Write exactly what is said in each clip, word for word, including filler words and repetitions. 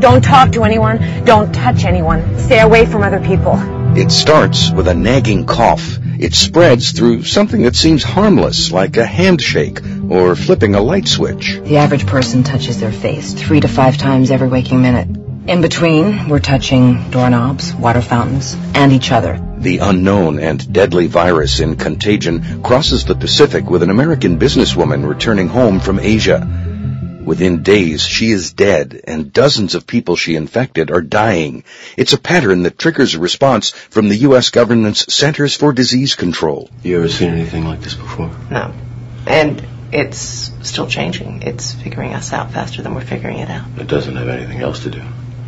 Don't talk to anyone. Don't touch anyone. Stay away from other people. It starts with a nagging cough. It spreads through something that seems harmless, like a handshake or flipping a light switch. The average person touches their face three to five times every waking minute. In between, we're touching doorknobs, water fountains, and each other. The unknown and deadly virus in Contagion crosses the Pacific with an American businesswoman returning home from Asia. Within days, she is dead, and dozens of people she infected are dying. It's a pattern that triggers a response from the U S government's Centers for Disease Control. You ever seen anything like this before? No. And it's still changing. It's figuring us out faster than we're figuring it out. It doesn't have anything else to do.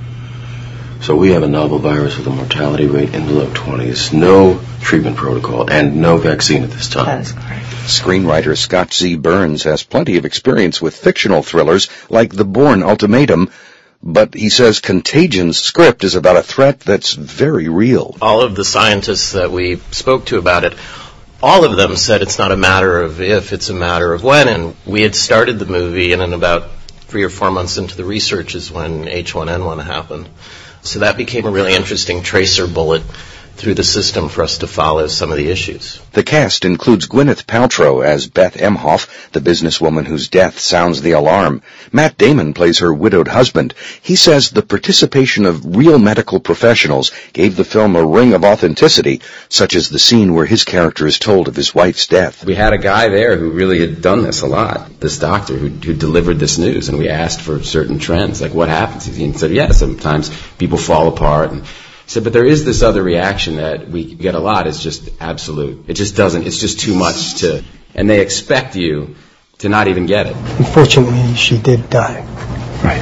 So we have a novel virus with a mortality rate in the low twenties, no treatment protocol, and no vaccine at this time. That is correct. Screenwriter Scott Z. Burns has plenty of experience with fictional thrillers like The Bourne Ultimatum, but he says Contagion's script is about a threat that's very real. All of the scientists that we spoke to about it, all of them said it's not a matter of if, it's a matter of when, and we had started the movie, and in about three or four months into the research is when H one N one happened. So that became a really interesting tracer bullet through the system for us to follow some of the issues. The cast includes Gwyneth Paltrow as Beth Emhoff, the businesswoman whose death sounds the alarm. Matt Damon plays her widowed husband. He says the participation of real medical professionals gave the film a ring of authenticity, such as the scene where his character is told of his wife's death. We had a guy there who really had done this a lot, this doctor who, who delivered this news, and we asked for certain trends, like what happens? He said, yeah, sometimes people fall apart, and he said, but there is this other reaction that we get a lot. It's just absolute. It just doesn't, it's just too much to, and they expect you to not even get it. Unfortunately, she did die. Right.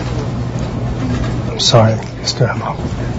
I'm sorry, Mister Emhoff.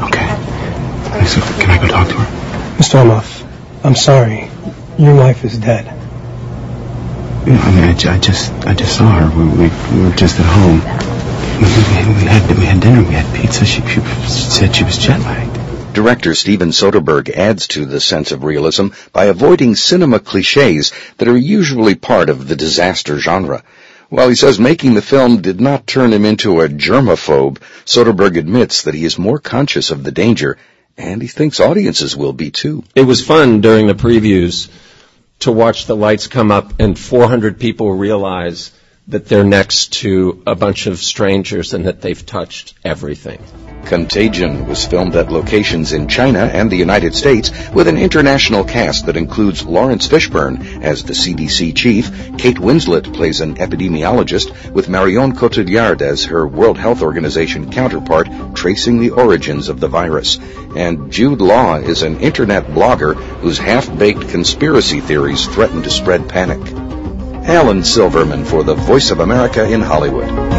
Okay. So can I go talk to her? Mister Emhoff, I'm sorry. Your wife is dead. You know, I mean, I, I just, I just saw her. We, we, we were just at home. We, we, we had, we had dinner. We had pizza. She, she said she was jet lagged. Director Steven Soderbergh adds to the sense of realism by avoiding cinema cliches that are usually part of the disaster genre. While he says making the film did not turn him into a germaphobe, Soderbergh admits that he is more conscious of the danger, and he thinks audiences will be too. It was fun during the previews to watch the lights come up and four hundred people realize that they're next to a bunch of strangers and that they've touched everything. Contagion was filmed at locations in China and the United States with an international cast that includes Lawrence Fishburne as the C D C chief, Kate Winslet plays an epidemiologist, with Marion Cotillard as her World Health Organization counterpart tracing the origins of the virus, and Jude Law is an internet blogger whose half-baked conspiracy theories threaten to spread panic. Alan Silverman for the Voice of America in Hollywood.